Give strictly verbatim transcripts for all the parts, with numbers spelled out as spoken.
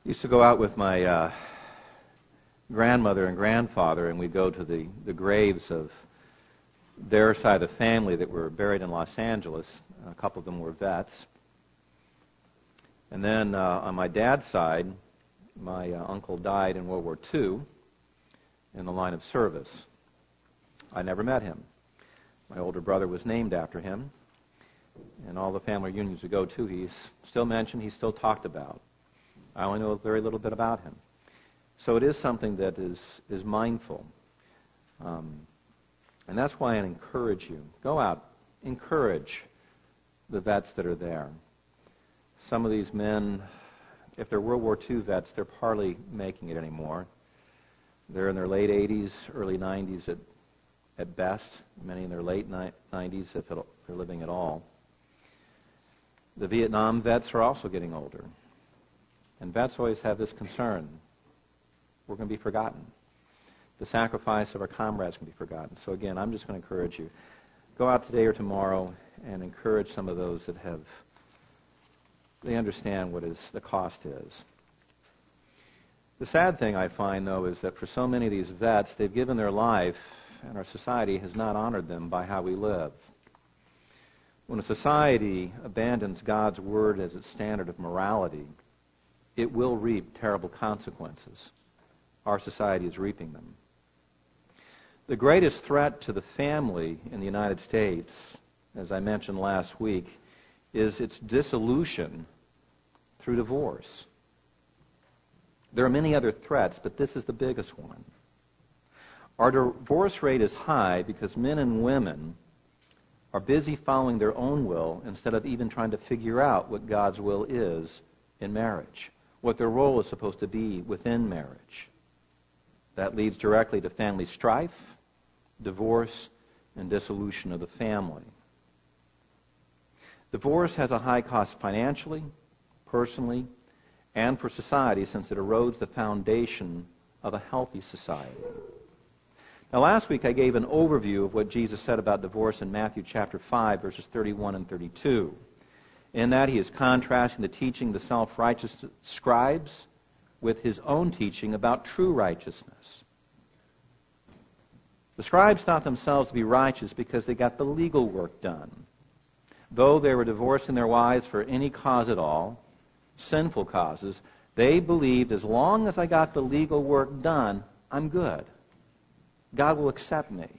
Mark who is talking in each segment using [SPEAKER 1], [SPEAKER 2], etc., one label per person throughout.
[SPEAKER 1] Used to go out with my uh, grandmother and grandfather, and we'd go to the, the graves of their side of the family that were buried in Los Angeles. A couple of them were vets. And then uh, on my dad's side, my uh, uncle died in World War Two in the line of service. I never met him. My older brother was named after him, and all the family reunions we go to, he's still mentioned, he's still talked about. I only know a very little bit about him. So it is something that is, is mindful. Um, and that's why I encourage you. Go out, encourage the vets that are there. Some of these men, if they're World War Two vets, they're hardly making it anymore. They're in their late eighties, early nineties at, at best, many in their late nineties if they're living at all. The Vietnam vets are also getting older. And vets always have this concern. We're going to be forgotten. The sacrifice of our comrades can be forgotten. So again, I'm just going to encourage you. Go out today or tomorrow and encourage some of those that have, they understand what is the cost is. The sad thing I find, though, is that for so many of these vets, they've given their life, and our society has not honored them by how we live. When a society abandons God's word as its standard of morality, it will reap terrible consequences. Our society is reaping them. The greatest threat to the family in the United States, as I mentioned last week, is its dissolution through divorce. There are many other threats, but this is the biggest one. Our divorce rate is high because men and women are busy following their own will instead of even trying to figure out what God's will is in marriage, what their role is supposed to be within marriage. That leads directly to family strife, divorce, and dissolution of the family. Divorce has a high cost financially, personally, and for society since it erodes the foundation of a healthy society. Now, last week I gave an overview of what Jesus said about divorce in Matthew chapter five, verses thirty-one and thirty-two. In that he is contrasting the teaching of the self-righteous scribes with his own teaching about true righteousness. The scribes thought themselves to be righteous because they got the legal work done. Though they were divorcing their wives for any cause at all, sinful causes, they believed as long as I got the legal work done, I'm good. God will accept me.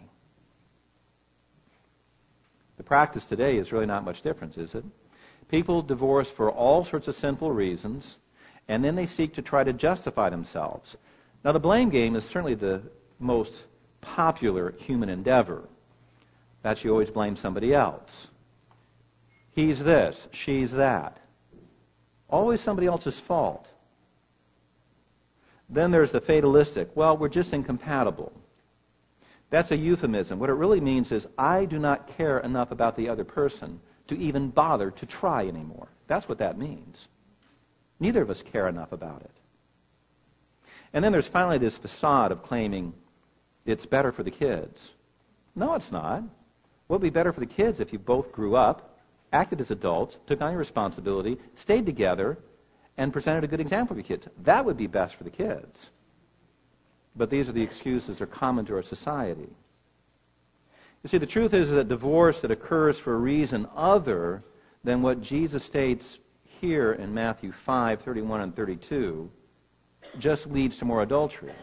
[SPEAKER 1] The practice today is really not much different, is it? People divorce for all sorts of sinful reasons, and then they seek to try to justify themselves. Now, the blame game is certainly the most popular human endeavor. That you always blame somebody else. He's this, she's that. Always somebody else's fault. Then there's the fatalistic. Well, we're just incompatible. That's a euphemism. What it really means is I do not care enough about the other person to even bother to try anymore. That's what that means. Neither of us care enough about it. And then there's finally this facade of claiming it's better for the kids. No, it's not. What would be better for the kids if you both grew up, acted as adults, took on your responsibility, stayed together, and presented a good example for your kids? That would be best for the kids. But these are the excuses that are common to our society. You see, the truth is that divorce that occurs for a reason other than what Jesus states here in Matthew five, thirty-one and thirty-two just leads to more adultery.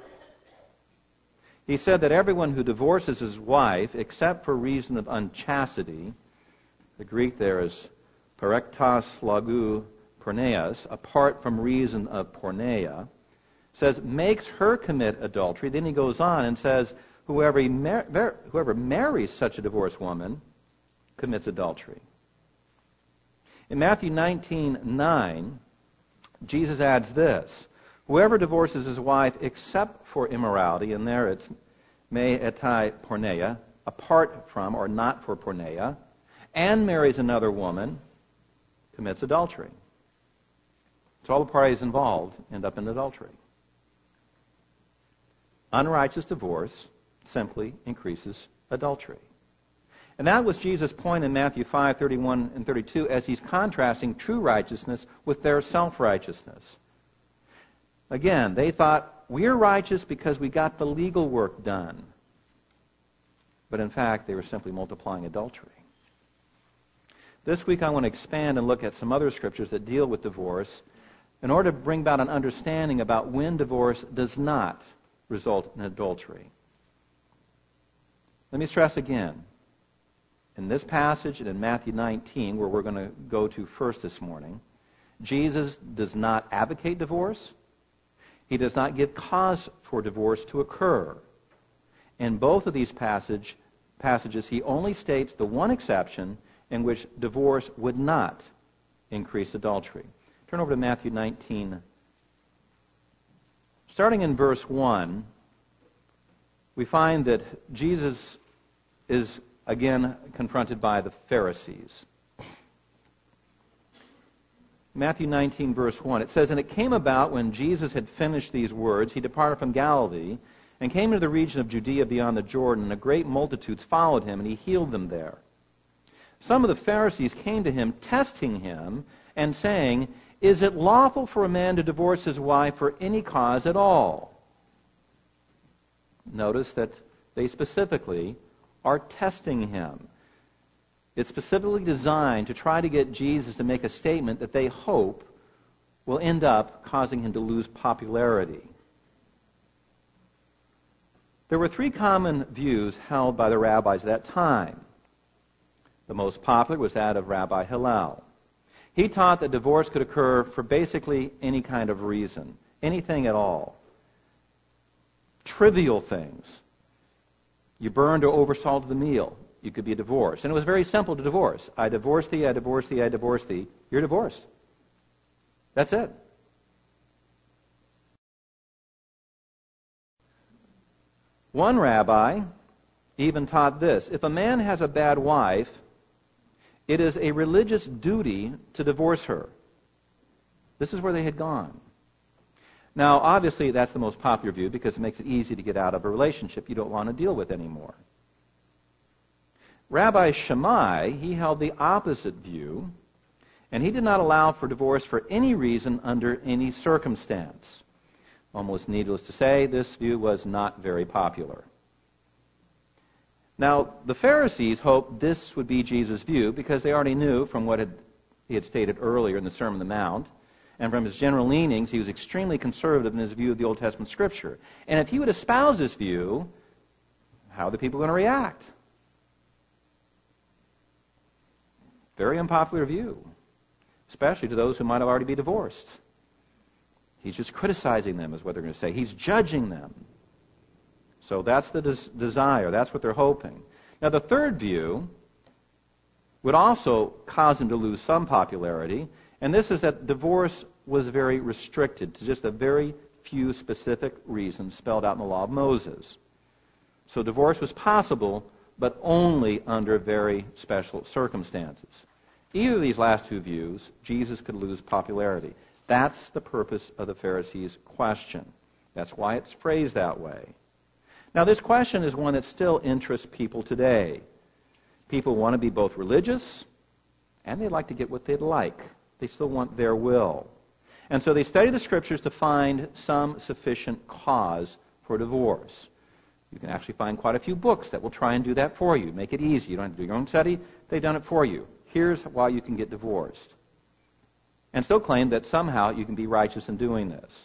[SPEAKER 1] He said that everyone who divorces his wife, except for reason of unchastity, the Greek there is parektos logou porneas, apart from reason of porneia, says makes her commit adultery. Then he goes on and says whoever, mar- whoever marries such a divorced woman commits adultery. In Matthew nineteen nine, Jesus adds this: whoever divorces his wife except for immorality, and there it's me etai porneia, apart from or not for porneia, and marries another woman, commits adultery. So all the parties involved end up in adultery. Unrighteous divorce simply increases adultery. And that was Jesus' point in Matthew five, thirty-one and thirty-two as he's contrasting true righteousness with their self-righteousness. Again, they thought, we're righteous because we got the legal work done. But in fact, they were simply multiplying adultery. This week I want to expand and look at some other scriptures that deal with divorce in order to bring about an understanding about when divorce does not result in adultery. Let me stress again, in this passage and in Matthew nineteen, where we're going to go to first this morning, Jesus does not advocate divorce. He does not give cause for divorce to occur. In both of these passage, passages, he only states the one exception in which divorce would not increase adultery. Turn over to Matthew nineteen. Starting in verse one, we find that Jesus is again confronted by the Pharisees. Matthew nineteen, verse one, it says, "And it came about when Jesus had finished these words, he departed from Galilee and came into the region of Judea beyond the Jordan, and a great multitudes followed him, and he healed them there. Some of the Pharisees came to him, testing him, and saying, 'Is it lawful for a man to divorce his wife for any cause at all?'" Notice that they specifically are testing him. It's specifically designed to try to get Jesus to make a statement that they hope will end up causing him to lose popularity. There were three common views held by the rabbis at that time. The most popular was that of Rabbi Hillel. He taught that divorce could occur for basically any kind of reason, anything at all. Trivial things. You burned or oversalted the meal. You could be divorced. And it was very simple to divorce. I divorce thee, I divorce thee, I divorce thee. You're divorced. That's it. One rabbi even taught this: if a man has a bad wife, it is a religious duty to divorce her. This is where they had gone. Now, obviously, that's the most popular view because it makes it easy to get out of a relationship you don't want to deal with anymore. Rabbi Shammai, he held the opposite view, and he did not allow for divorce for any reason under any circumstance. Almost needless to say, this view was not very popular. Now, the Pharisees hoped this would be Jesus' view because they already knew from what had, he had stated earlier in the Sermon on the Mount, and from his general leanings, he was extremely conservative in his view of the Old Testament Scripture. And if he would espouse this view, how are the people going to react? Very unpopular view, especially to those who might have already be divorced. He's just criticizing them, is what they're going to say. He's judging them. So that's the des- desire. That's what they're hoping. Now, the third view would also cause him to lose some popularity, and this is that divorce was very restricted to just a very few specific reasons spelled out in the law of Moses. So divorce was possible, but only under very special circumstances. Either of these last two views, Jesus could lose popularity. That's the purpose of the Pharisees' question. That's why it's phrased that way. Now, this question is one that still interests people today. People want to be both religious, and they like to get what they'd like. They still want their will. And so they study the Scriptures to find some sufficient cause for divorce. You can actually find quite a few books that will try and do that for you, make it easy. You don't have to do your own study. They've done it for you. Here's why you can get divorced. And still claim that somehow you can be righteous in doing this.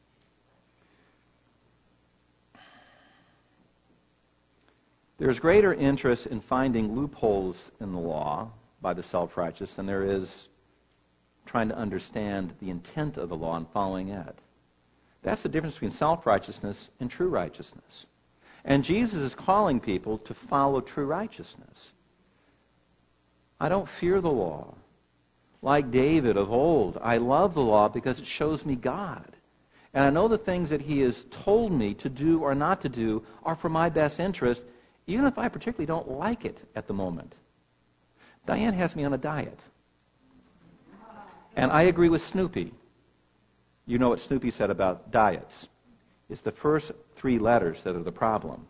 [SPEAKER 1] There's greater interest in finding loopholes in the law by the self-righteous than there is trying to understand the intent of the law and following it. That's the difference between self-righteousness and true righteousness. And Jesus is calling people to follow true righteousness. I don't fear the law. Like David of old, I love the law because it shows me God. And I know the things that he has told me to do or not to do are for my best interest, even if I particularly don't like it at the moment. Diane has me on a diet. And I agree with Snoopy. You know what Snoopy said about diets. It's the first three letters that are the problem.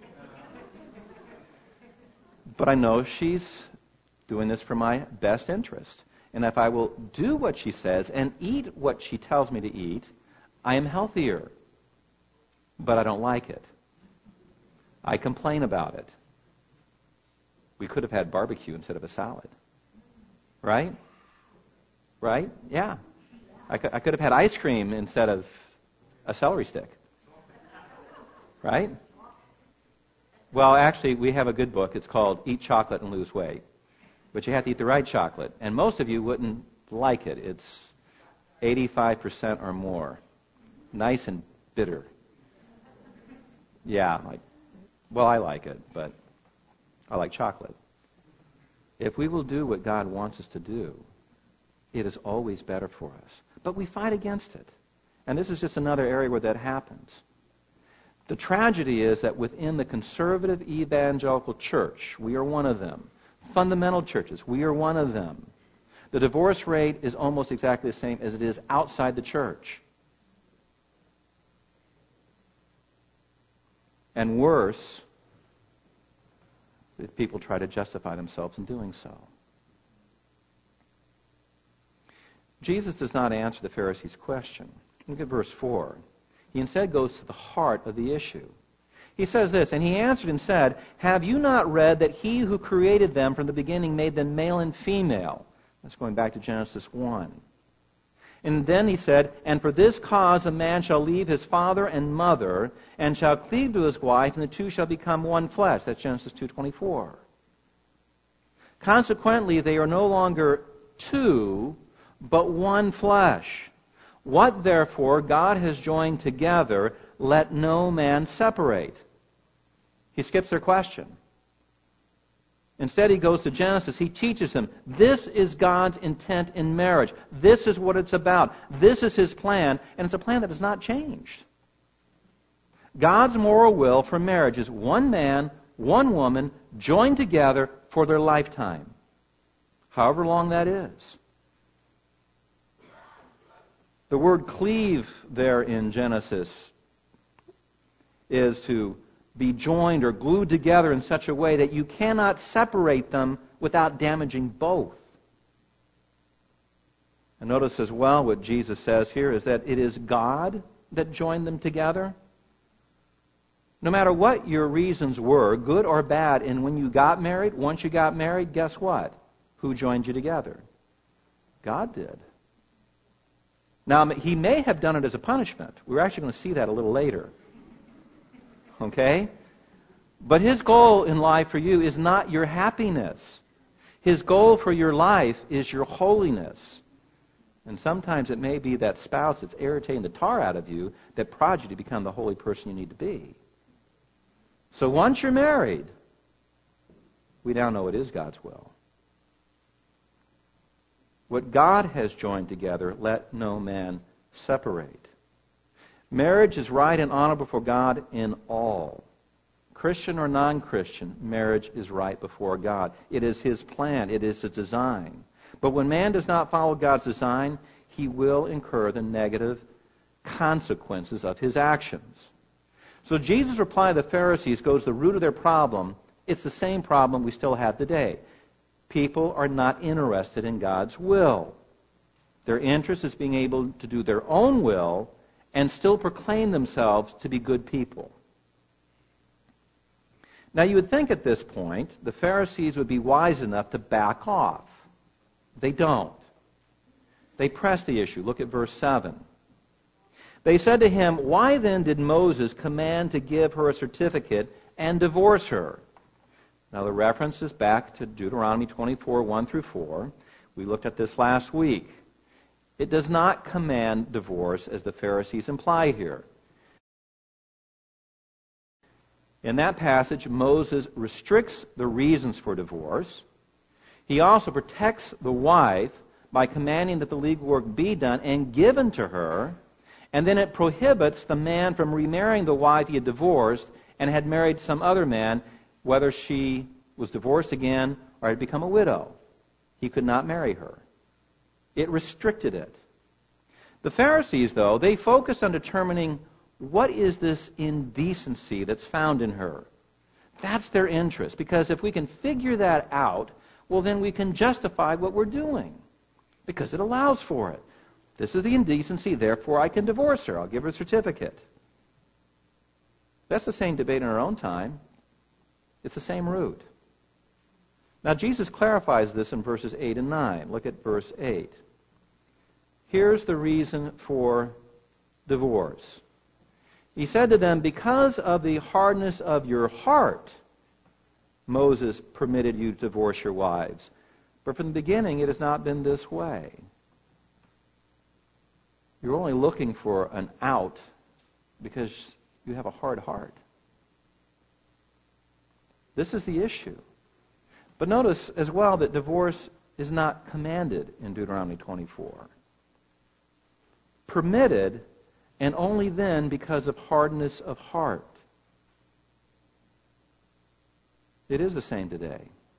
[SPEAKER 1] But I know she's doing this for my best interest. And if I will do what she says and eat what she tells me to eat, I am healthier, but I don't like it. I complain about it. We could have had barbecue instead of a salad. Right? Right? Yeah. I could, I could have had ice cream instead of a celery stick. Right? Well, actually, we have a good book. It's called Eat Chocolate and Lose Weight. But you have to eat the right chocolate. And most of you wouldn't like it. It's eighty-five percent or more. Nice and bitter. Yeah, like, well, I like it, but I like chocolate. If we will do what God wants us to do, it is always better for us. But we fight against it. And this is just another area where that happens. The tragedy is that within the conservative evangelical church, we are one of them. Fundamental churches, we are one of them. The divorce rate is almost exactly the same as it is outside the church. And worse, if people try to justify themselves in doing so. Jesus does not answer the Pharisees' question. Look at verse four. He instead goes to the heart of the issue. He says this, and he answered and said, have you not read that he who created them from the beginning made them male and female? That's going back to Genesis one. And then he said, and for this cause a man shall leave his father and mother, and shall cleave to his wife, and the two shall become one flesh. That's Genesis two twenty-four. Consequently, they are no longer two, but one flesh. What, therefore, God has joined together, let no man separate. He skips their question. Instead, he goes to Genesis. He teaches them, this is God's intent in marriage. This is what it's about. This is his plan, and it's a plan that has not changed. God's moral will for marriage is one man, one woman, joined together for their lifetime, however long that is. The word cleave there in Genesis is to be joined or glued together in such a way that you cannot separate them without damaging both. And notice as well what Jesus says here is that it is God that joined them together. No matter what your reasons were, good or bad, and when you got married, once you got married, guess what? Who joined you together? God did. Now, he may have done it as a punishment. We're actually going to see that a little later. Okay? But his goal in life for you is not your happiness. His goal for your life is your holiness. And sometimes it may be that spouse that's irritating the tar out of you that prods you to become the holy person you need to be. So once you're married, we now know it is God's will. What God has joined together, let no man separate. Marriage is right and honorable before God in all. Christian or non-Christian, marriage is right before God. It is his plan. It is his design. But when man does not follow God's design, he will incur the negative consequences of his actions. So Jesus' reply to the Pharisees goes to the root of their problem. It's the same problem we still have today. People are not interested in God's will. Their interest is being able to do their own will and still proclaim themselves to be good people. Now, you would think at this point the Pharisees would be wise enough to back off. They don't. They press the issue. Look at verse seven. They said to him, why then did Moses command to give her a certificate and divorce her? Now, the reference is back to Deuteronomy twenty-four, one through four. We looked at this last week. It does not command divorce as the Pharisees imply here. In that passage, Moses restricts the reasons for divorce. He also protects the wife by commanding that the legal work be done and given to her, and then it prohibits the man from remarrying the wife he had divorced and had married some other man, whether she was divorced again or had become a widow. He could not marry her. It restricted it. The Pharisees, though, they focused on determining what is this indecency that's found in her. That's their interest, because if we can figure that out, well, then we can justify what we're doing, because it allows for it. This is the indecency, therefore I can divorce her. I'll give her a certificate. That's the same debate in our own time. It's the same root. Now, Jesus clarifies this in verses eight and nine. Look at verse eight. Here's the reason for divorce. He said to them, because of the hardness of your heart, Moses permitted you to divorce your wives. But from the beginning, it has not been this way. You're only looking for an out because you have a hard heart. This is the issue. But notice as well that divorce is not commanded in Deuteronomy twenty-four. Permitted, and only then because of hardness of heart. It is the same today.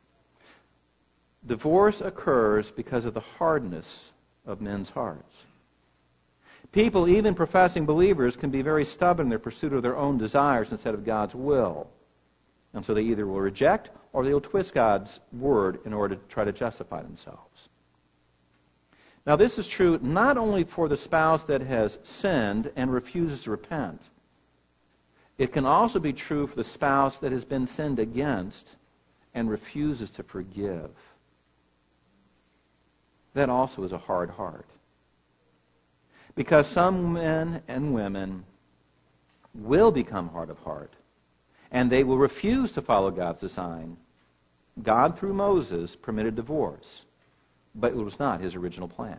[SPEAKER 1] Divorce occurs because of the hardness of men's hearts. People, even professing believers, can be very stubborn in their pursuit of their own desires instead of God's will. And so they either will reject or they will twist God's word in order to try to justify themselves. Now, this is true not only for the spouse that has sinned and refuses to repent. It can also be true for the spouse that has been sinned against and refuses to forgive. That also is a hard heart. Because some men and women will become hard of heart, and they will refuse to follow God's design. God, through Moses, permitted divorce, but it was not his original plan.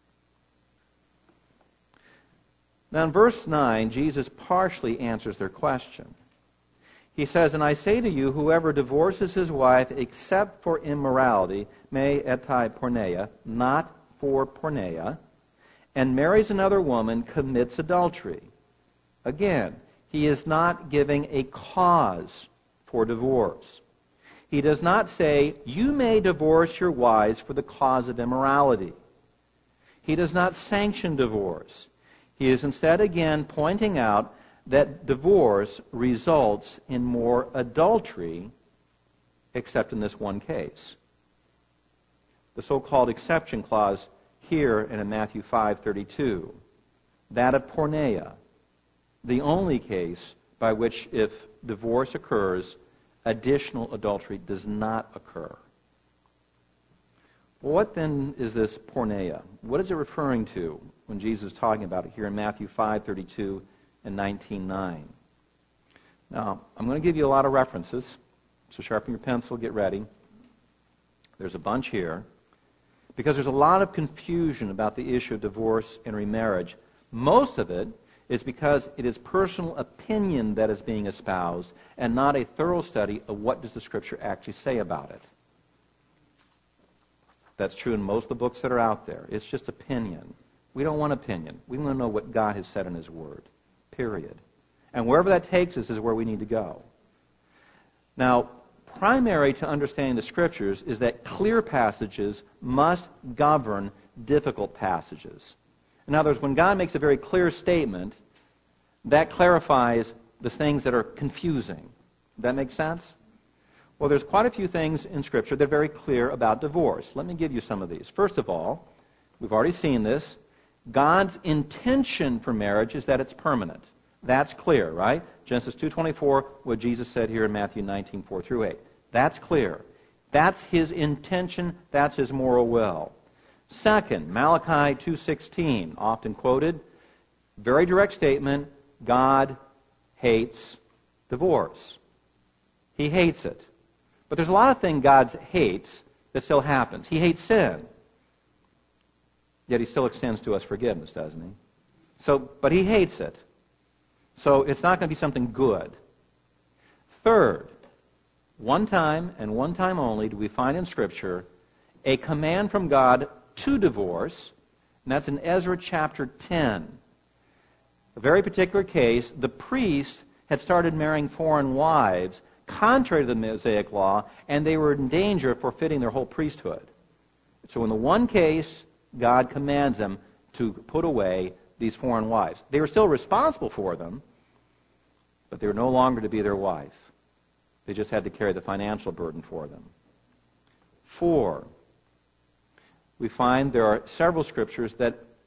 [SPEAKER 1] Now in verse nine, Jesus partially answers their question. He says, and I say to you, whoever divorces his wife except for immorality, me etai porneia, not for porneia, and marries another woman, commits adultery. Again, he is not giving a cause for divorce. He does not say, you may divorce your wives for the cause of immorality. He does not sanction divorce. He is instead again pointing out that divorce results in more adultery, except in this one case. The so-called exception clause here and in Matthew five thirty-two, that of porneia, the only case by which if divorce occurs, additional adultery does not occur. What then is this porneia? What is it referring to when Jesus is talking about it here in Matthew five thirty-two and nineteen nine? Now, I'm going to give you a lot of references, so sharpen your pencil, get ready. There's a bunch here, because there's a lot of confusion about the issue of divorce and remarriage. Most of it is because it is personal opinion that is being espoused and not a thorough study of what does the Scripture actually say about it. That's true in most of the books that are out there. It's just opinion. We don't want opinion. We want to know what God has said in His Word, period. And wherever that takes us is where we need to go. Now, primary to understanding the Scriptures is that clear passages must govern difficult passages. In other words, when God makes a very clear statement, that clarifies the things that are confusing. Does that make sense? Well, there's quite a few things in Scripture that are very clear about divorce. Let me give you some of these. First of all, we've already seen this. God's intention for marriage is that it's permanent. That's clear, right? Genesis two twenty-four, what Jesus said here in Matthew nineteen four through eight. That's clear. That's His intention. That's His moral will. Second, Malachi two sixteen, often quoted, very direct statement, God hates divorce. He hates it. But there's a lot of things God hates that still happens. He hates sin. Yet He still extends to us forgiveness, doesn't He? So, but He hates it. So it's not going to be something good. Third, one time and one time only do we find in Scripture a command from God to divorce, and that's in Ezra chapter ten. A very particular case, the priest had started marrying foreign wives contrary to the Mosaic law, and they were in danger of forfeiting their whole priesthood. So in the one case, God commands them to put away these foreign wives. They were still responsible for them, but they were no longer to be their wife. They just had to carry the financial burden for them. Four, we find there are several scriptures that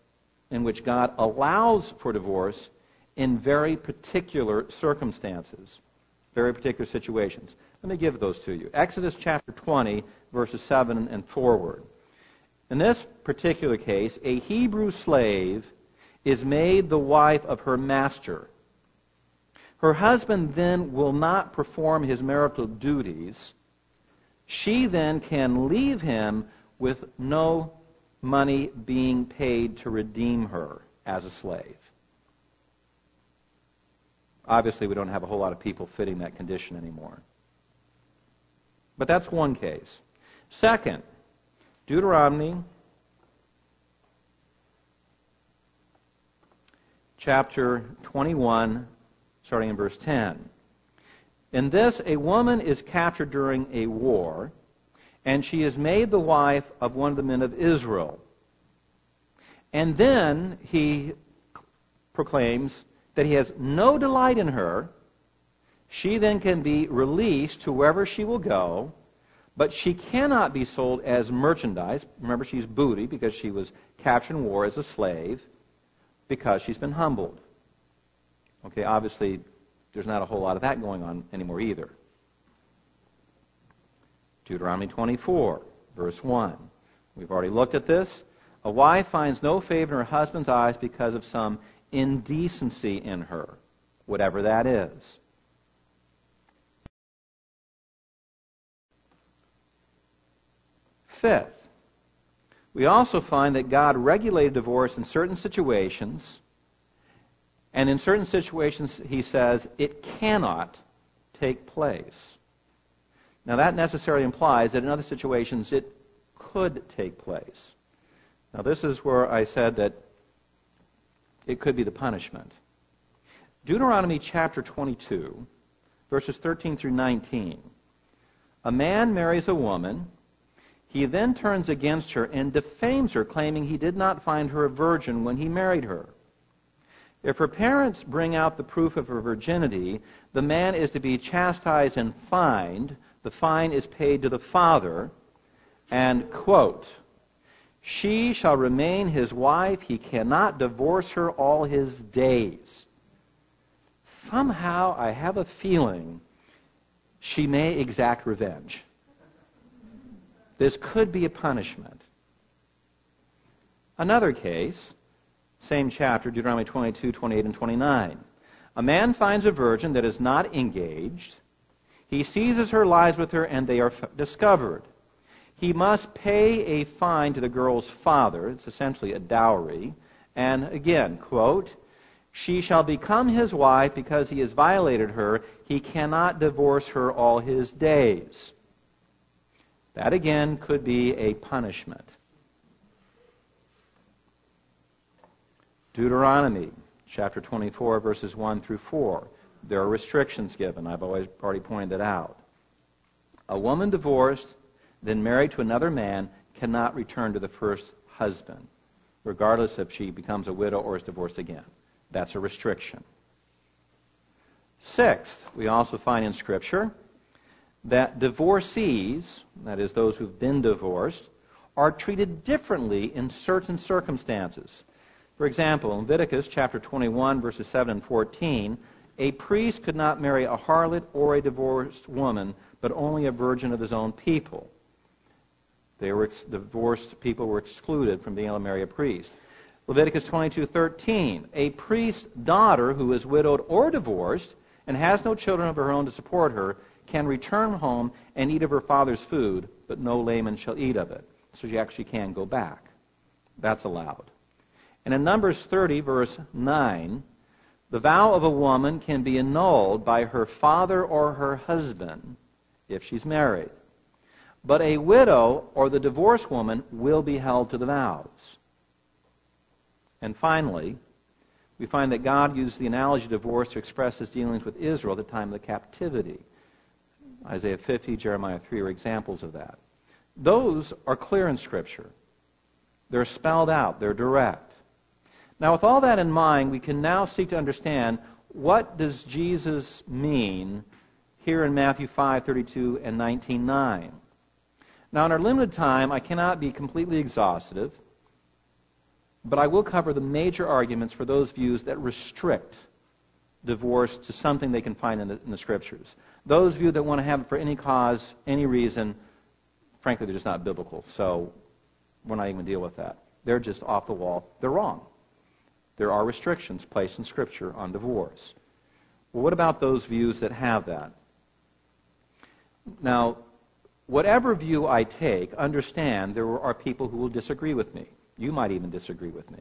[SPEAKER 1] in which God allows for divorce in very particular circumstances, very particular situations. Let me give those to you. Exodus chapter twenty, verses seven and forward. In this particular case, a Hebrew slave is made the wife of her master. Her husband then will not perform his marital duties. She then can leave him with no money being paid to redeem her as a slave. Obviously, we don't have a whole lot of people fitting that condition anymore. But that's one case. Second, Deuteronomy chapter twenty-one, starting in verse ten. In this, a woman is captured during a war, and she is made the wife of one of the men of Israel. And then he proclaims that he has no delight in her. She then can be released to wherever she will go, but she cannot be sold as merchandise. Remember, she's booty because she was captured in war as a slave because she's been humbled. Okay, obviously, there's not a whole lot of that going on anymore either. Deuteronomy twenty-four, verse one. We've already looked at this. A wife finds no favor in her husband's eyes because of some indecency in her, whatever that is. Fifth, we also find that God regulated divorce in certain situations, and in certain situations, he says, it cannot take place. Now, that necessarily implies that in other situations, it could take place. Now, this is where I said that it could be the punishment. Deuteronomy chapter twenty-two, verses thirteen through nineteen. A man marries a woman. He then turns against her and defames her, claiming he did not find her a virgin when he married her. If her parents bring out the proof of her virginity, the man is to be chastised and fined. The fine is paid to the father, and, quote, she shall remain his wife. He cannot divorce her all his days. Somehow I have a feeling she may exact revenge. This could be a punishment. Another case, same chapter, Deuteronomy twenty-two, twenty-eight, and twenty-nine. A man finds a virgin that is not engaged. He seizes her, lies with her, and they are f- discovered. He must pay a fine to the girl's father. It's essentially a dowry. And again, quote, she shall become his wife because he has violated her. He cannot divorce her all his days. That again could be a punishment. Deuteronomy chapter twenty-four, verses one through four. There are restrictions given. I've always already pointed that out. A woman divorced, then married to another man, cannot return to the first husband, regardless if she becomes a widow or is divorced again. That's a restriction. Sixth, we also find in Scripture that divorcees, that is those who've been divorced, are treated differently in certain circumstances. For example, in Leviticus chapter twenty-one, verses seven and fourteen, a priest could not marry a harlot or a divorced woman, but only a virgin of his own people. They were ex- divorced people were excluded from being able to marry a priest. Leviticus twenty-two thirteen, a priest's daughter who is widowed or divorced and has no children of her own to support her can return home and eat of her father's food, but no layman shall eat of it. So she actually can go back. That's allowed. And in Numbers thirty, verse nine, the vow of a woman can be annulled by her father or her husband if she's married. But a widow or the divorced woman will be held to the vows. And finally, we find that God used the analogy of divorce to express his dealings with Israel at the time of the captivity. Isaiah fifty, Jeremiah three are examples of that. Those are clear in Scripture. They're spelled out. They're direct. Now, with all that in mind, we can now seek to understand what does Jesus mean here in Matthew five thirty-two and nineteen nine. Now, in our limited time, I cannot be completely exhaustive. But I will cover the major arguments for those views that restrict divorce to something they can find in the, in the Scriptures. Those views that want to have it for any cause, any reason, frankly, they're just not biblical. So we're not even going to deal with that. They're just off the wall. They're wrong. There are restrictions placed in Scripture on divorce. Well, what about those views that have that? Now, whatever view I take, understand there are people who will disagree with me. You might even disagree with me.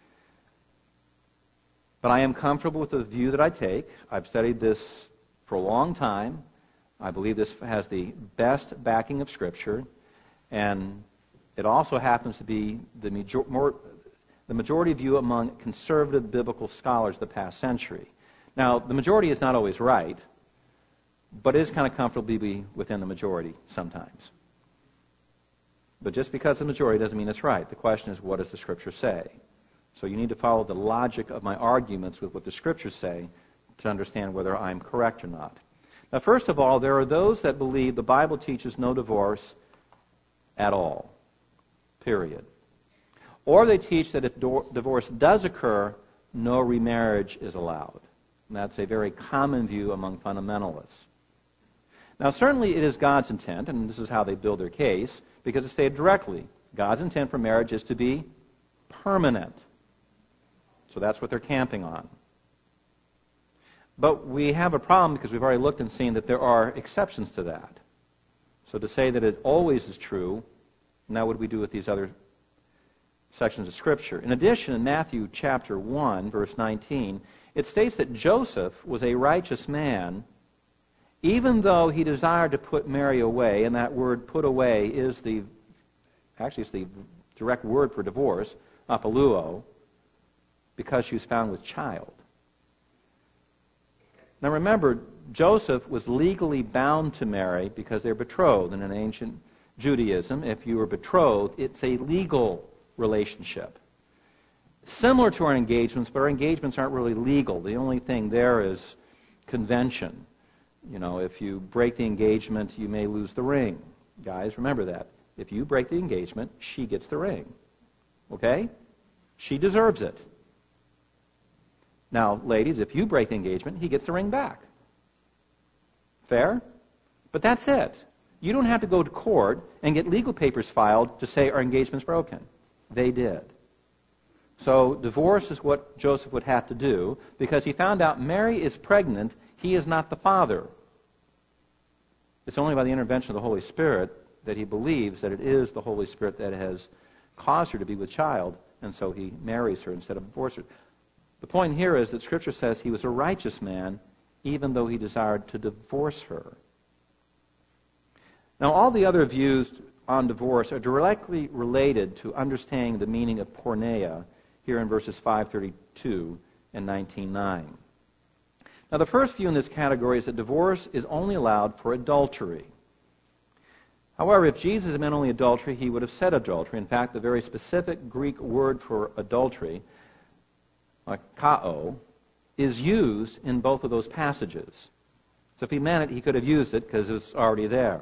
[SPEAKER 1] But I am comfortable with the view that I take. I've studied this for a long time. I believe this has the best backing of Scripture. And it also happens to be the, major- more, the majority view among conservative biblical scholars of the past century. Now, the majority is not always right, but it is kind of comfortable to be within the majority sometimes. But just because the majority doesn't mean it's right. The question is, what does the Scripture say? So you need to follow the logic of my arguments with what the Scriptures say to understand whether I'm correct or not. Now, first of all, there are those that believe the Bible teaches no divorce at all, period. Or they teach that if do- divorce does occur, no remarriage is allowed. And that's a very common view among fundamentalists. Now, certainly it is God's intent, and this is how they build their case, because it's stated directly, God's intent for marriage is to be permanent. So that's what they're camping on. But we have a problem because we've already looked and seen that there are exceptions to that. So to say that it always is true, now what do we do with these other sections of Scripture? In addition, in Matthew chapter one, verse nineteen, it states that Joseph was a righteous man, even though he desired to put Mary away, and that word put away is the, actually it's the direct word for divorce, apoluo, because she was found with child. Now remember, Joseph was legally bound to Mary because they're betrothed. And in ancient Judaism, if you were betrothed, it's a legal relationship. Similar to our engagements, but our engagements aren't really legal. The only thing there is convention. You know, if you break the engagement, you may lose the ring. Guys, remember that. If you break the engagement, she gets the ring. Okay? She deserves it. Now, ladies, if you break the engagement, he gets the ring back. Fair? But that's it. You don't have to go to court and get legal papers filed to say our engagement's broken. They did. So divorce is what Joseph would have to do because he found out Mary is pregnant. He is not the father. It's only by the intervention of the Holy Spirit that he believes that it is the Holy Spirit that has caused her to be with child, and so he marries her instead of divorcing her. The point here is that Scripture says he was a righteous man even though he desired to divorce her. Now, all the other views on divorce are directly related to understanding the meaning of porneia here in verses five thirty-two and nineteen nine. Now, the first view in this category is that divorce is only allowed for adultery. However, if Jesus had meant only adultery, he would have said adultery. In fact, the very specific Greek word for adultery, like kao, is used in both of those passages. So if he meant it, he could have used it because it's already there.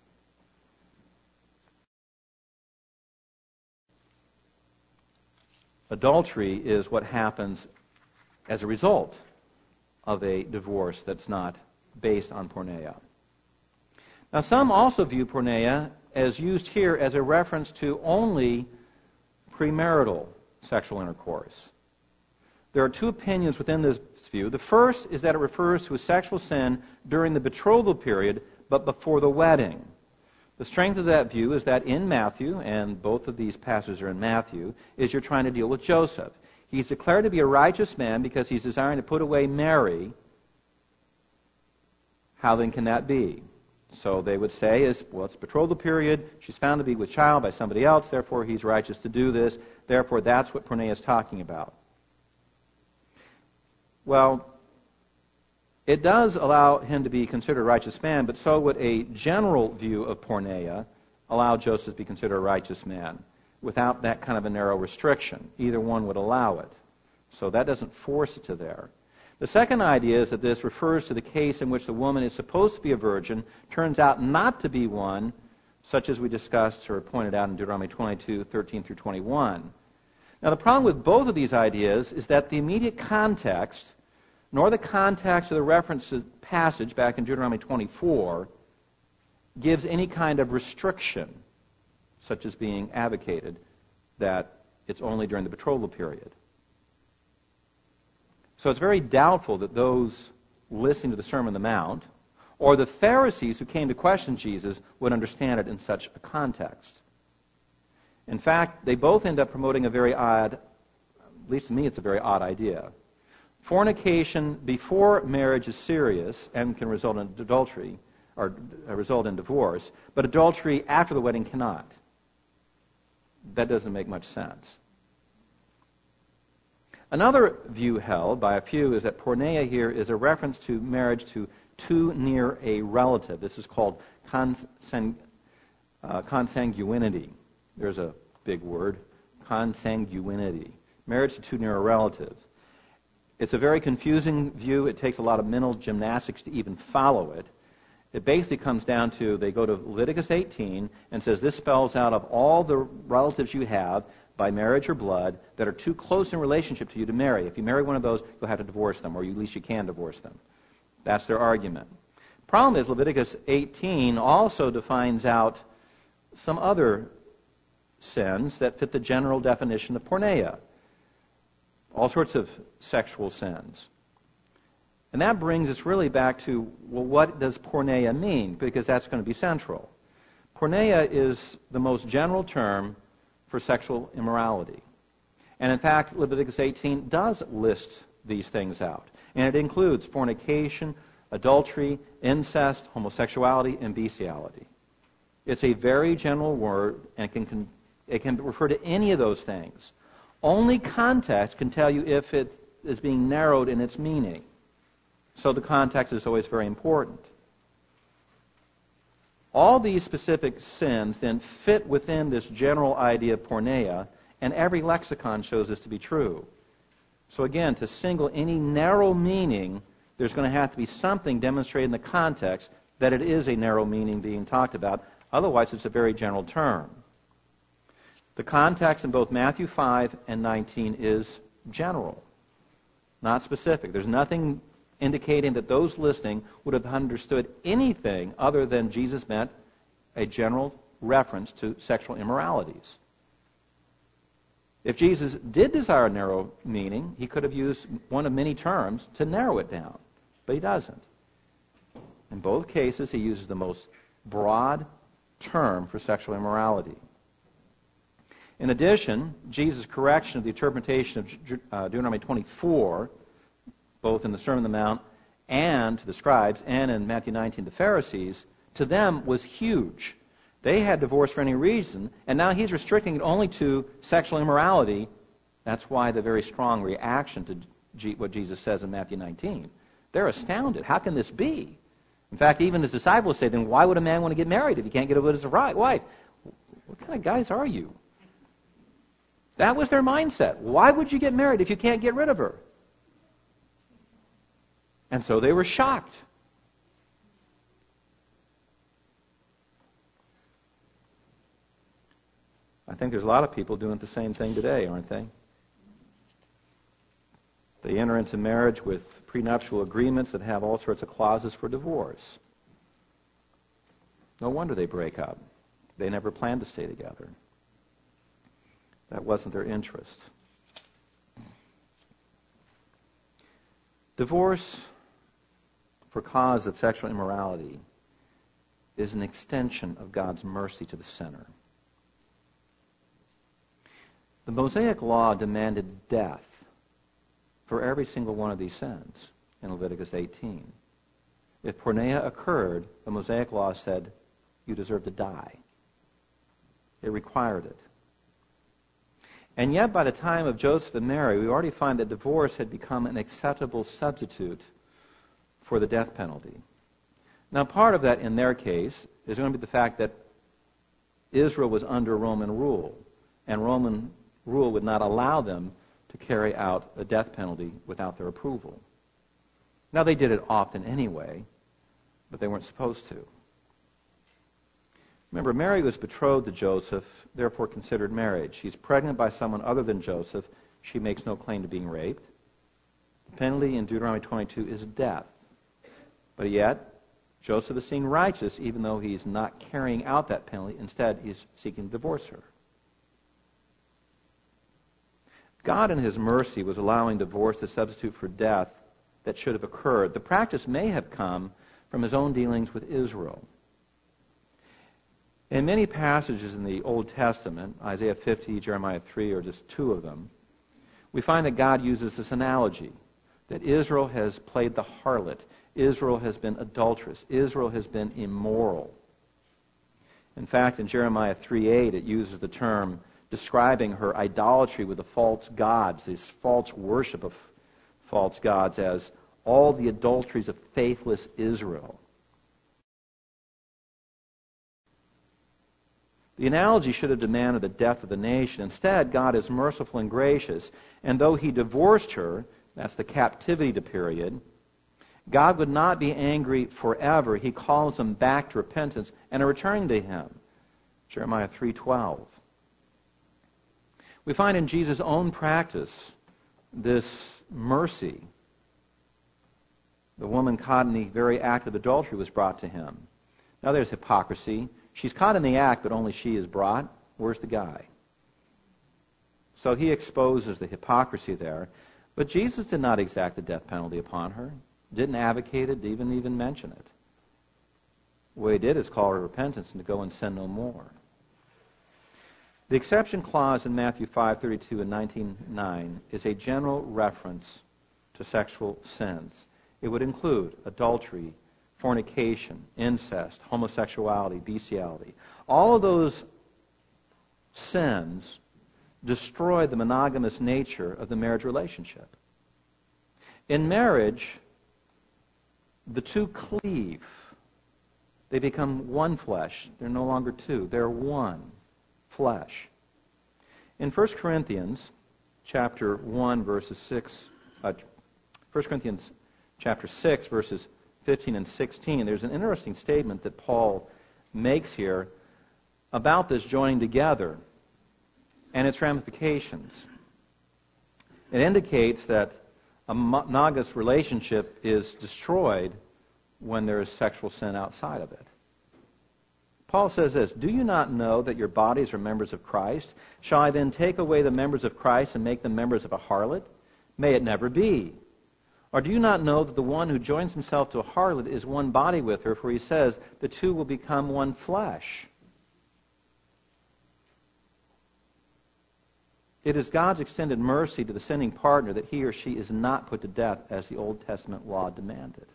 [SPEAKER 1] Adultery is what happens as a result of a divorce that's not based on porneia. Now, some also view porneia as used here as a reference to only premarital sexual intercourse. There are two opinions within this view. The first is that it refers to a sexual sin during the betrothal period, but before the wedding. The strength of that view is that in Matthew, and both of these passages are in Matthew, is you're trying to deal with Joseph. He's declared to be a righteous man because he's desiring to put away Mary. How then can that be? So they would say, is well, it's betrothal period. She's found to be with child by somebody else. Therefore, he's righteous to do this. Therefore, that's what porneia is talking about. Well, it does allow him to be considered a righteous man, but so would a general view of porneia allow Joseph to be considered a righteous man without that kind of a narrow restriction. Either one would allow it. So that doesn't force it to there. The second idea is that this refers to the case in which the woman is supposed to be a virgin, turns out not to be one, such as we discussed or pointed out in Deuteronomy twenty-two, thirteen through twenty-one. Now, the problem with both of these ideas is that the immediate context, nor the context of the reference passage back in Deuteronomy twenty-four, gives any kind of restriction, such as being advocated, that it's only during the betrothal period. So it's very doubtful that those listening to the Sermon on the Mount, or the Pharisees who came to question Jesus, would understand it in such a context. In fact, they both end up promoting a very odd, at least to me it's a very odd idea. Fornication before marriage is serious and can result in adultery, or result in divorce, but adultery after the wedding cannot. That doesn't make much sense. Another view held by a few is that porneia here is a reference to marriage to too near a relative. This is called consang- uh, consanguinity. There's a big word, consanguinity. Marriage to too near a relative. It's a very confusing view. It takes a lot of mental gymnastics to even follow it. It basically comes down to, they go to Leviticus eighteen and says this spells out of all the relatives you have by marriage or blood that are too close in relationship to you to marry. If you marry one of those, you'll have to divorce them, or at least you can divorce them. That's their argument. Problem is, Leviticus eighteen also defines out some other sins that fit the general definition of porneia. All sorts of sexual sins. And that brings us really back to, well, what does porneia mean? Because that's going to be central. Porneia is the most general term for sexual immorality. And in fact, Leviticus eighteen does list these things out. And it includes fornication, adultery, incest, homosexuality, and bestiality. It's a very general word, and can, can, it can refer to any of those things. Only context can tell you if it is being narrowed in its meaning. So the context is always very important. All these specific sins then fit within this general idea of porneia, and every lexicon shows this to be true. So again, to single any narrow meaning, there's going to have to be something demonstrated in the context that it is a narrow meaning being talked about. Otherwise, it's a very general term. The context in both Matthew five and nineteen is general, not specific. There's nothing indicating that those listening would have understood anything other than Jesus meant a general reference to sexual immoralities. If Jesus did desire a narrow meaning, he could have used one of many terms to narrow it down, but he doesn't. In both cases, he uses the most broad term for sexual immorality. In addition, Jesus' correction of the interpretation of uh, Deuteronomy twenty-four, both in the Sermon on the Mount and to the scribes, and in Matthew nineteen, the Pharisees, to them was huge. They had divorce for any reason, and now he's restricting it only to sexual immorality. That's why the very strong reaction to G- what Jesus says in Matthew nineteen. They're astounded. How can this be? In fact, even his disciples say, then why would a man want to get married if he can't get over his wife? What kind of guys are you? That was their mindset. Why would you get married if you can't get rid of her? And so they were shocked. I think there's a lot of people doing the same thing today, aren't they? They enter into marriage with prenuptial agreements that have all sorts of clauses for divorce. No wonder they break up. They never planned to stay together. That wasn't their interest. Divorce for cause of sexual immorality is an extension of God's mercy to the sinner. The Mosaic Law demanded death for every single one of these sins in Leviticus eighteen. If porneia occurred, the Mosaic Law said, you deserve to die. It required it. And yet, by the time of Joseph and Mary, we already find that divorce had become an acceptable substitute for the death penalty. Now, part of that, in their case, is going to be the fact that Israel was under Roman rule, and Roman rule would not allow them to carry out a death penalty without their approval. Now, they did it often anyway, but they weren't supposed to. Remember, Mary was betrothed to Joseph, therefore considered married. She's pregnant by someone other than Joseph. She makes no claim to being raped. The penalty in Deuteronomy twenty-two is death. But yet, Joseph is seen righteous even though he's not carrying out that penalty. Instead, he's seeking to divorce her. God in his mercy was allowing divorce to substitute for death that should have occurred. The practice may have come from his own dealings with Israel. In many passages in the Old Testament, Isaiah fifty, Jeremiah three are just two of them, we find that God uses this analogy, that Israel has played the harlot. Israel has been adulterous. Israel has been immoral. In fact, in Jeremiah three eight, it uses the term describing her idolatry with the false gods, this false worship of false gods, as all the adulteries of faithless Israel. The analogy should have demanded the death of the nation. Instead, God is merciful and gracious, and though he divorced her, that's the captivity period, God would not be angry forever. He calls them back to repentance and are returning to him. Jeremiah three twelve. We find in Jesus' own practice this mercy. The woman caught in the very act of adultery was brought to him. Now there's hypocrisy. She's caught in the act, but only she is brought. Where's the guy? So he exposes the hypocrisy there. But Jesus did not exact the death penalty upon her. Didn't advocate it, didn't even mention it. What he did is call her to repentance and to go and sin no more. The exception clause in Matthew five thirty-two and nineteen nine is a general reference to sexual sins. It would include adultery, fornication, incest, homosexuality, bestiality. All of those sins destroy the monogamous nature of the marriage relationship. In marriage, the two cleave. They become one flesh. They're no longer two. They're one flesh. In First Corinthians chapter one, verses six, uh, First Corinthians chapter six, verses fifteen and sixteen, there's an interesting statement that Paul makes here about this joining together and its ramifications. It indicates that a monogamous relationship is destroyed when there is sexual sin outside of it. Paul says this, "Do you not know that your bodies are members of Christ? Shall I then take away the members of Christ and make them members of a harlot? May it never be. Or do you not know that the one who joins himself to a harlot is one body with her? For he says, the two will become one flesh." It is God's extended mercy to the sinning partner that he or she is not put to death as the Old Testament law demanded.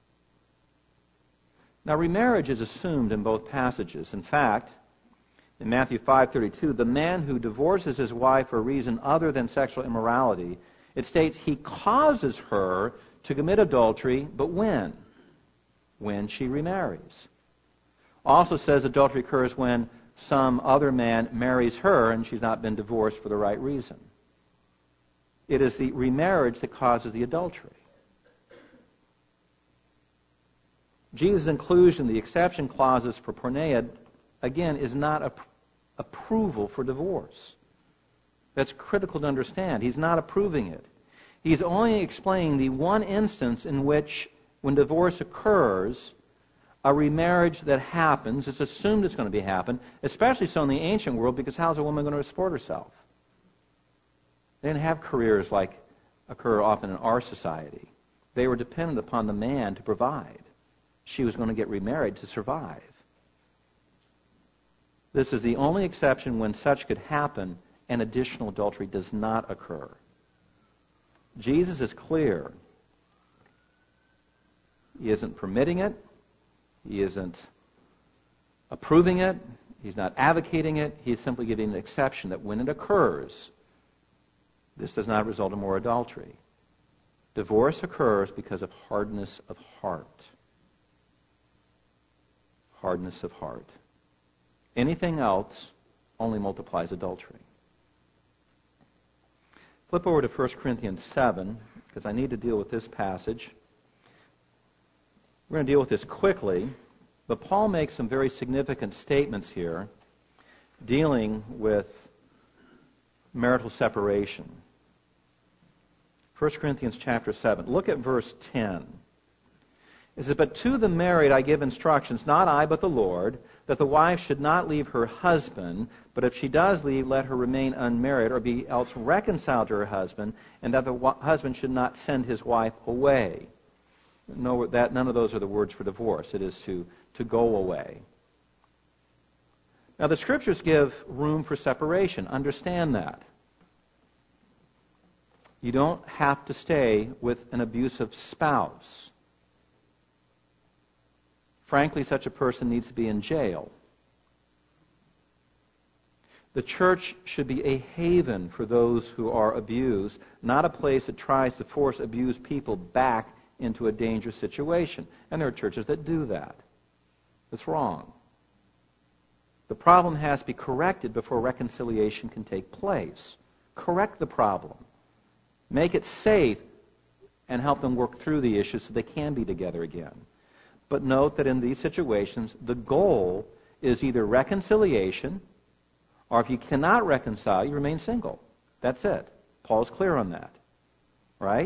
[SPEAKER 1] Now, remarriage is assumed in both passages. In fact, in Matthew five thirty-two, the man who divorces his wife for a reason other than sexual immorality, it states he causes her to commit adultery, but when? When she remarries. Also says adultery occurs when some other man marries her and she's not been divorced for the right reason. It is the remarriage that causes the adultery. Jesus' inclusion, the exception clauses for porneia, again, is not a approval for divorce. That's critical to understand. He's not approving it. He's only explaining the one instance in which, when divorce occurs, a remarriage that happens, it's assumed it's going to be happen, especially so in the ancient world, because how's a woman going to support herself? They didn't have careers like occur often in our society. They were dependent upon the man to provide. She was going to get remarried to survive. This is the only exception when such could happen and additional adultery does not occur. Jesus is clear. He isn't permitting it. He isn't approving it. He's not advocating it. He's simply giving an exception that when it occurs, this does not result in more adultery. Divorce occurs because of hardness of heart. Hardness of heart. Anything else only multiplies adultery. Flip over to First Corinthians seven, because I need to deal with this passage. We're going to deal with this quickly, But Paul makes some very significant statements here dealing with marital separation. First Corinthians chapter seven. Look at verse ten. It says, "But to the married I give instructions, not I, but the Lord, that the wife should not leave her husband, but if she does leave, let her remain unmarried, or be else reconciled to her husband, and that the wa- husband should not send his wife away." No, that, none of those are the words for divorce. It is to, to go away. Now, the Scriptures give room for separation. Understand that. You don't have to stay with an abusive spouse. Frankly, such a person needs to be in jail. The church should be a haven for those who are abused, not a place that tries to force abused people back into a dangerous situation. And there are churches that do that. It's wrong. The problem has to be corrected before reconciliation can take place. Correct the problem. Make it safe and help them work through the issue so they can be together again. But note that in these situations, the goal is either reconciliation, or if you cannot reconcile, you remain single. That's it. Paul's clear on that. Right?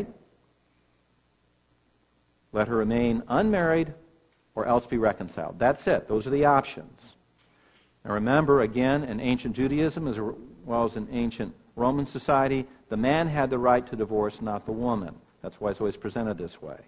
[SPEAKER 1] Let her remain unmarried or else be reconciled. That's it. Those are the options. Now remember, again, in ancient Judaism as well as in ancient Roman society, the man had the right to divorce, not the woman. That's why it's always presented this way.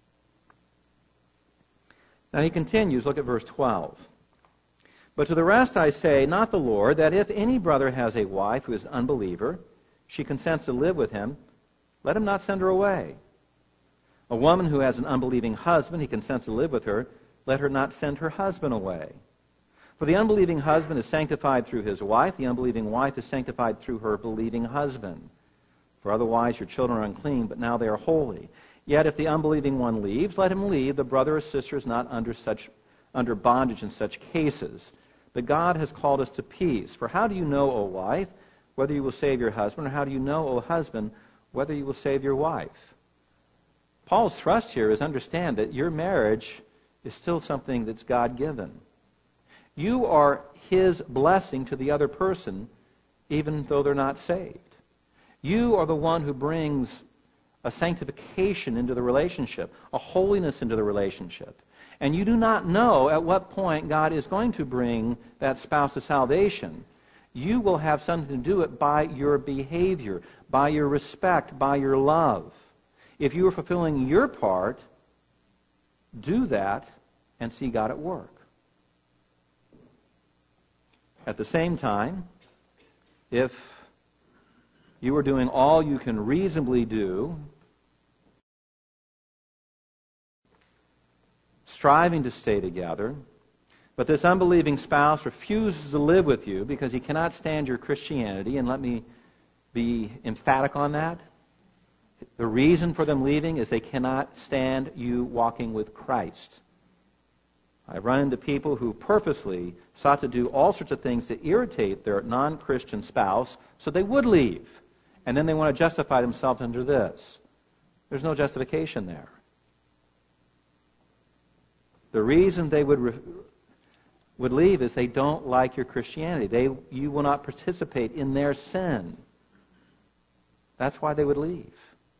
[SPEAKER 1] Now he continues, look at verse twelve. "But to the rest I say, not the Lord, that if any brother has a wife who is an unbeliever, she consents to live with him, let him not send her away. A woman who has an unbelieving husband, he consents to live with her, let her not send her husband away. For the unbelieving husband is sanctified through his wife, the unbelieving wife is sanctified through her believing husband. For otherwise your children are unclean, but now they are holy. Yet if the unbelieving one leaves, let him leave. The brother or sister is not under such under bondage in such cases. But God has called us to peace. For how do you know, O wife, whether you will save your husband, or how do you know, O husband, whether you will save your wife?" Paul's thrust here is understand that your marriage is still something that's God-given. You are his blessing to the other person, even though they're not saved. You are the one who brings a sanctification into the relationship, a holiness into the relationship. And you do not know at what point God is going to bring that spouse to salvation. You will have something to do with it by your behavior, by your respect, by your love. If you are fulfilling your part, do that and see God at work. At the same time, if you are doing all you can reasonably do, striving to stay together, but this unbelieving spouse refuses to live with you because he cannot stand your Christianity, and let me be emphatic on that. The reason for them leaving is they cannot stand you walking with Christ. I've run into people who purposely sought to do all sorts of things to irritate their non-Christian spouse so they would leave. And then they want to justify themselves under this. There's no justification there. The reason they would re- would leave is they don't like your Christianity. They, you will not participate in their sin. That's why they would leave.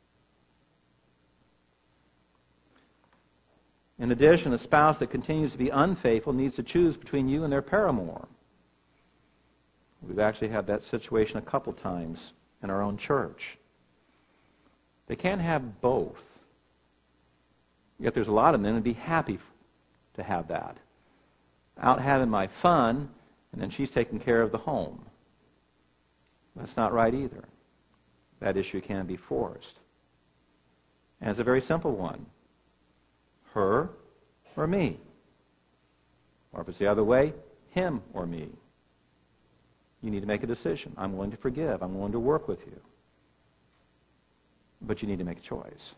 [SPEAKER 1] In addition, a spouse that continues to be unfaithful needs to choose between you and their paramour. We've actually had that situation a couple times in our own church. They can't have both. Yet there's a lot of men who'd be happy to have that. Out having my fun, and then she's taking care of the home. That's not right either. That issue can be forced. And it's a very simple one. Her or me. Or if it's the other way, him or me. You need to make a decision. I'm willing to forgive. I'm willing to work with you. But you need to make a choice.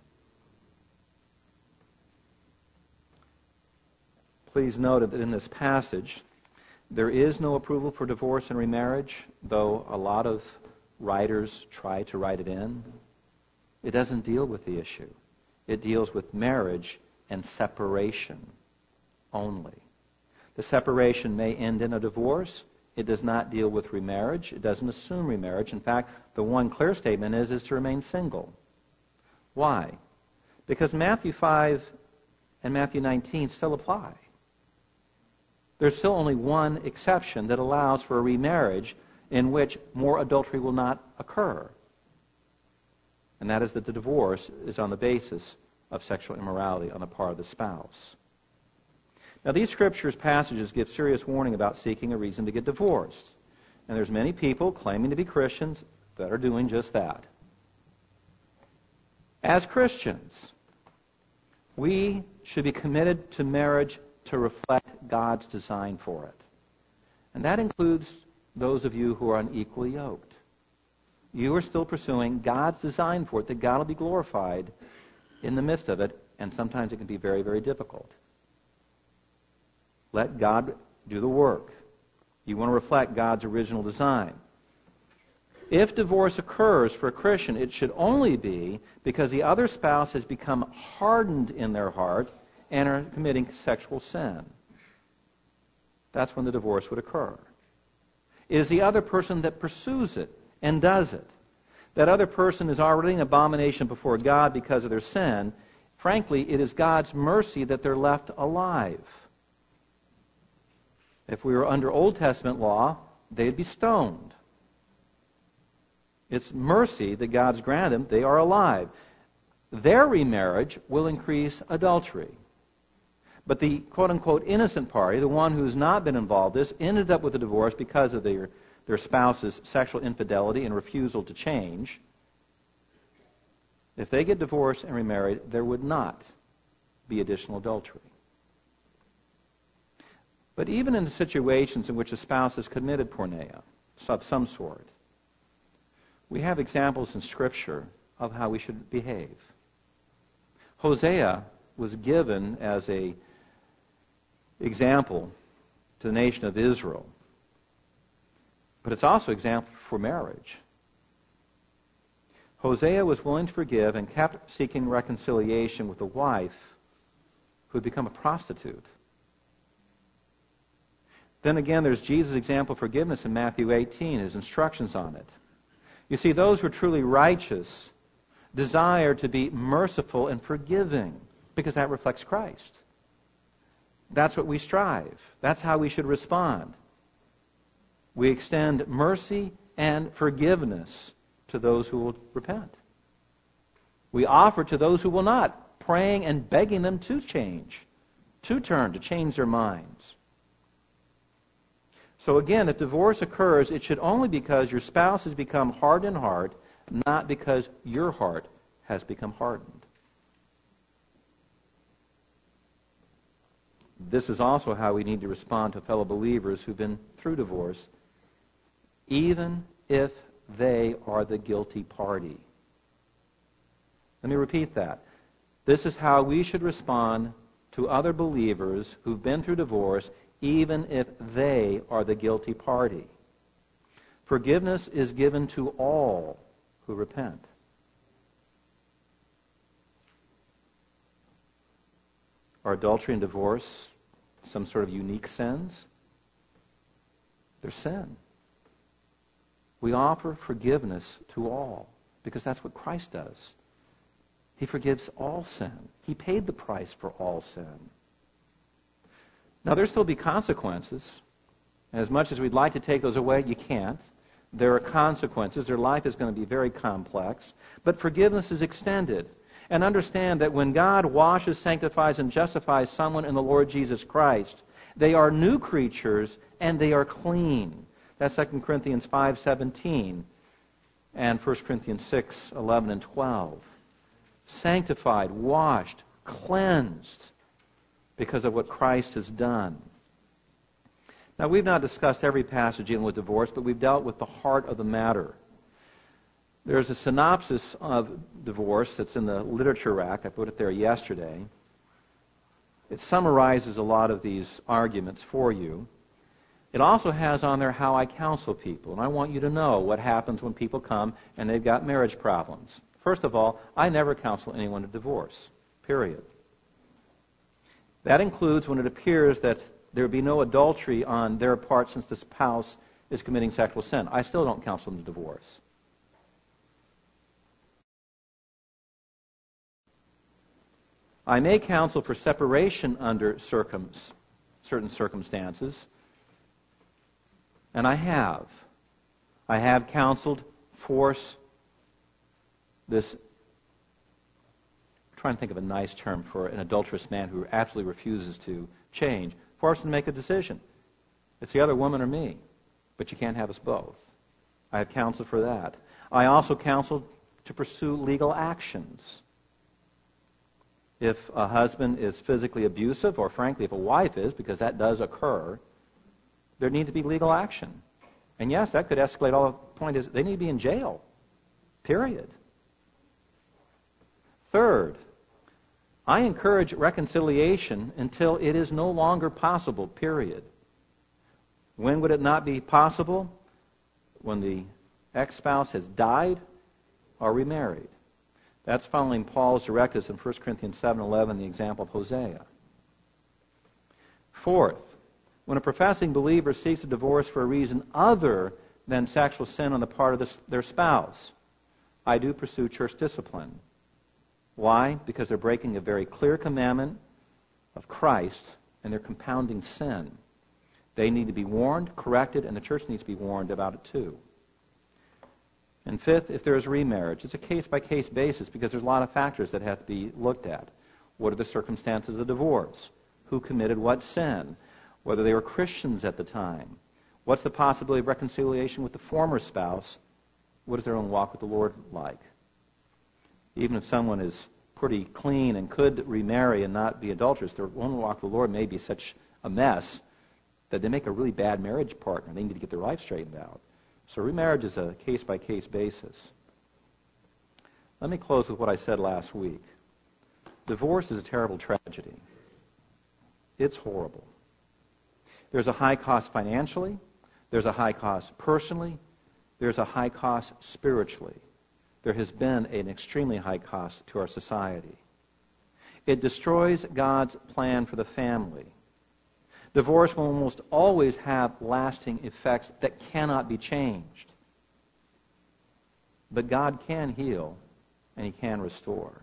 [SPEAKER 1] Please note that in this passage, there is no approval for divorce and remarriage, though a lot of writers try to write it in. It doesn't deal with the issue. It deals with marriage and separation only. The separation may end in a divorce. It does not deal with remarriage. It doesn't assume remarriage. In fact, the one clear statement is, is to remain single. Why? Because Matthew five and Matthew nineteen still apply. There's still only one exception that allows for a remarriage in which more adultery will not occur. And that is that the divorce is on the basis of sexual immorality on the part of the spouse. Now, these scriptures passages give serious warning about seeking a reason to get divorced. And there's many people claiming to be Christians that are doing just that. As Christians, we should be committed to marriage to reflect God's design for it. And that includes those of you who are unequally yoked. You are still pursuing God's design for it, that God will be glorified in the midst of it, and sometimes it can be very, very difficult. Let God do the work. You want to reflect God's original design. If divorce occurs for a Christian, it should only be because the other spouse has become hardened in their heart and are committing sexual sin. That's when the divorce would occur. It is the other person that pursues it and does it. That other person is already an abomination before God because of their sin. Frankly, it is God's mercy that they're left alive. If we were under Old Testament law, they'd be stoned. It's mercy that God's granted them. They are alive. Their remarriage will increase adultery. But the quote-unquote innocent party, the one who's not been involved in this, ended up with a divorce because of their, their spouse's sexual infidelity and refusal to change. If they get divorced and remarried, there would not be additional adultery. But even in situations in which a spouse has committed porneia of some sort, we have examples in Scripture of how we should behave. Hosea was given as a example to the nation of Israel. But it's also an example for marriage. Hosea was willing to forgive and kept seeking reconciliation with a wife who had become a prostitute. Then again, there's Jesus' example of forgiveness in Matthew eighteen, his instructions on it. You see, those who are truly righteous desire to be merciful and forgiving because that reflects Christ. That's what we strive. That's how we should respond. We extend mercy and forgiveness to those who will repent. We offer to those who will not, praying and begging them to change, to turn, to change their minds. So again, if divorce occurs, it should only be because your spouse has become hard in heart, not because your heart has become hardened. This is also how we need to respond to fellow believers who've been through divorce, even if they are the guilty party. Let me repeat that. This is how we should respond to other believers who've been through divorce, even if they are the guilty party. Forgiveness is given to all who repent. Are adultery and divorce some sort of unique sins? They're sin. We offer forgiveness to all because that's what Christ does. He forgives all sin. He paid the price for all sin. Now, there'll still be consequences. And as much as we'd like to take those away, you can't. There are consequences. Their life is going to be very complex. But forgiveness is extended. And understand that when God washes, sanctifies, and justifies someone in the Lord Jesus Christ, they are new creatures and they are clean. That's Second Corinthians five seventeen and First Corinthians six eleven and twelve. Sanctified, washed, cleansed because of what Christ has done. Now, we've not discussed every passage dealing with divorce, but we've dealt with the heart of the matter. There's a synopsis of divorce that's in the literature rack. I put it there yesterday. It summarizes a lot of these arguments for you. It also has on there how I counsel people, and I want you to know what happens when people come and they've got marriage problems. First of all, I never counsel anyone to divorce, period. That includes when it appears that there would be no adultery on their part since the spouse is committing sexual sin. I still don't counsel them to divorce. I may counsel for separation under circum, certain circumstances, and I have. I have counseled force this, I'm trying to think of a nice term for an adulterous man who absolutely refuses to change, force him to make a decision. It's the other woman or me, but you can't have us both. I have counseled for that. I also counseled to pursue legal actions. If a husband is physically abusive, or frankly, if a wife is, because that does occur, there needs to be legal action. And yes, that could escalate. All the point is, they need to be in jail. Period. Third, I encourage reconciliation until it is no longer possible. Period. When would it not be possible? When the ex-spouse has died or remarried. That's following Paul's directives in First Corinthians seven eleven, the example of Hosea. Fourth, when a professing believer seeks a divorce for a reason other than sexual sin on the part of the, their spouse, I do pursue church discipline. Why? Because they're breaking a very clear commandment of Christ, and they're compounding sin. They need to be warned, corrected, and the church needs to be warned about it too. And fifth, if there is remarriage, it's a case-by-case basis because there's a lot of factors that have to be looked at. What are the circumstances of divorce? Who committed what sin? Whether they were Christians at the time. What's the possibility of reconciliation with the former spouse? What is their own walk with the Lord like? Even if someone is pretty clean and could remarry and not be adulterous, their own walk with the Lord may be such a mess that they make a really bad marriage partner. They need to get their life straightened out. So remarriage is a case-by-case basis. Let me close with what I said last week. Divorce is a terrible tragedy. It's horrible. There's a high cost financially. There's a high cost personally. There's a high cost spiritually. There has been an extremely high cost to our society. It destroys God's plan for the family. Divorce will almost always have lasting effects that cannot be changed. But God can heal, and He can restore.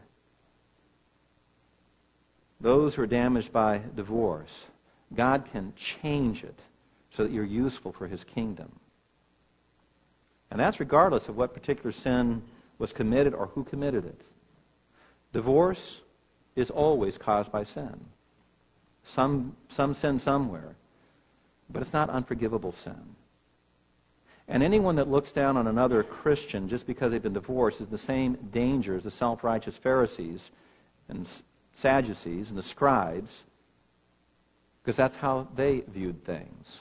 [SPEAKER 1] Those who are damaged by divorce, God can change it so that you're useful for His kingdom. And that's regardless of what particular sin was committed or who committed it. Divorce is always caused by sin. Some, some sin somewhere. But it's not unforgivable sin. And anyone that looks down on another Christian just because they've been divorced is in the same danger as the self-righteous Pharisees and Sadducees and the scribes, because that's how they viewed things.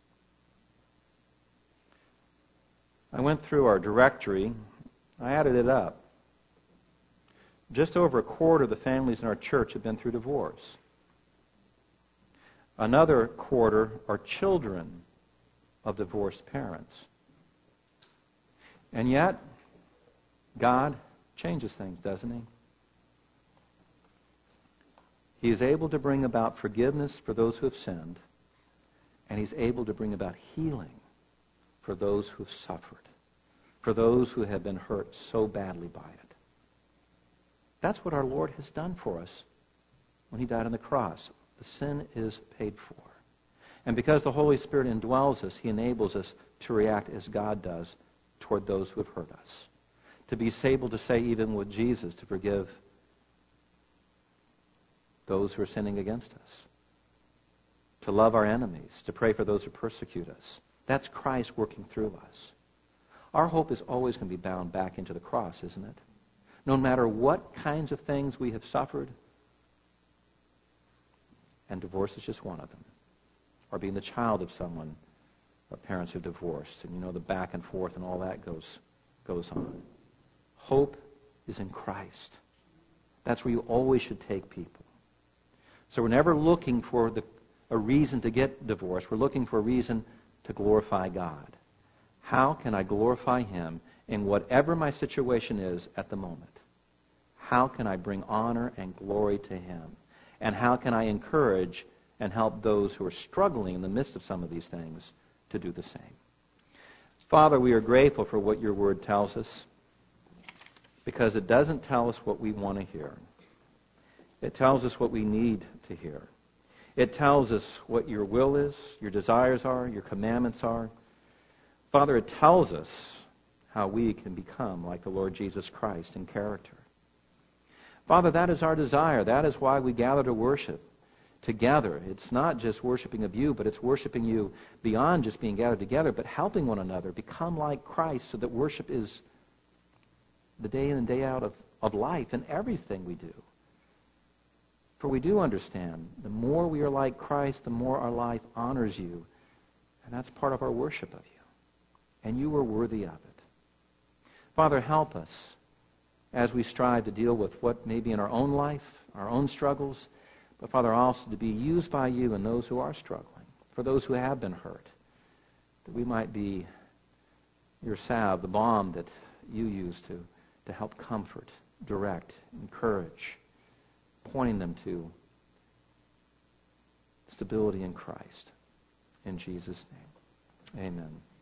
[SPEAKER 1] I went through our directory. I added it up. Just over a quarter of the families in our church have been through divorce. Another quarter are children of divorced parents. And yet, God changes things, doesn't He? He is able to bring about forgiveness for those who have sinned, and He's able to bring about healing for those who have suffered, for those who have been hurt so badly by it. That's what our Lord has done for us when He died on the cross. The sin is paid for. And because the Holy Spirit indwells us, He enables us to react as God does toward those who have hurt us. To be able to say, even with Jesus, to forgive those who are sinning against us. To love our enemies. To pray for those who persecute us. That's Christ working through us. Our hope is always going to be bound back into the cross, isn't it? No matter what kinds of things we have suffered, and divorce is just one of them. Or being the child of someone, or parents who are divorced, and you know the back and forth and all that goes, goes on. Hope is in Christ. That's where you always should take people. So we're never looking for the, a reason to get divorced. We're looking for a reason to glorify God. How can I glorify Him in whatever my situation is at the moment? How can I bring honor and glory to Him? And how can I encourage and help those who are struggling in the midst of some of these things to do the same. Father, we are grateful for what your word tells us, because it doesn't tell us what we want to hear. It tells us what we need to hear. It tells us what your will is, your desires are, your commandments are. Father, it tells us how we can become like the Lord Jesus Christ in character. Father, that is our desire. That is why we gather to worship together. It's not just worshiping of you, but it's worshiping you beyond just being gathered together, but helping one another become like Christ, so that worship is the day in and day out of, of life in everything we do. For we do understand, the more we are like Christ, the more our life honors you. And that's part of our worship of you. And you are worthy of it. Father, help us as we strive to deal with what may be in our own life, our own struggles, but Father, also to be used by you and those who are struggling, for those who have been hurt, that we might be your salve, the balm that you use to, to help comfort, direct, encourage, pointing them to stability in Christ. In Jesus' name, amen.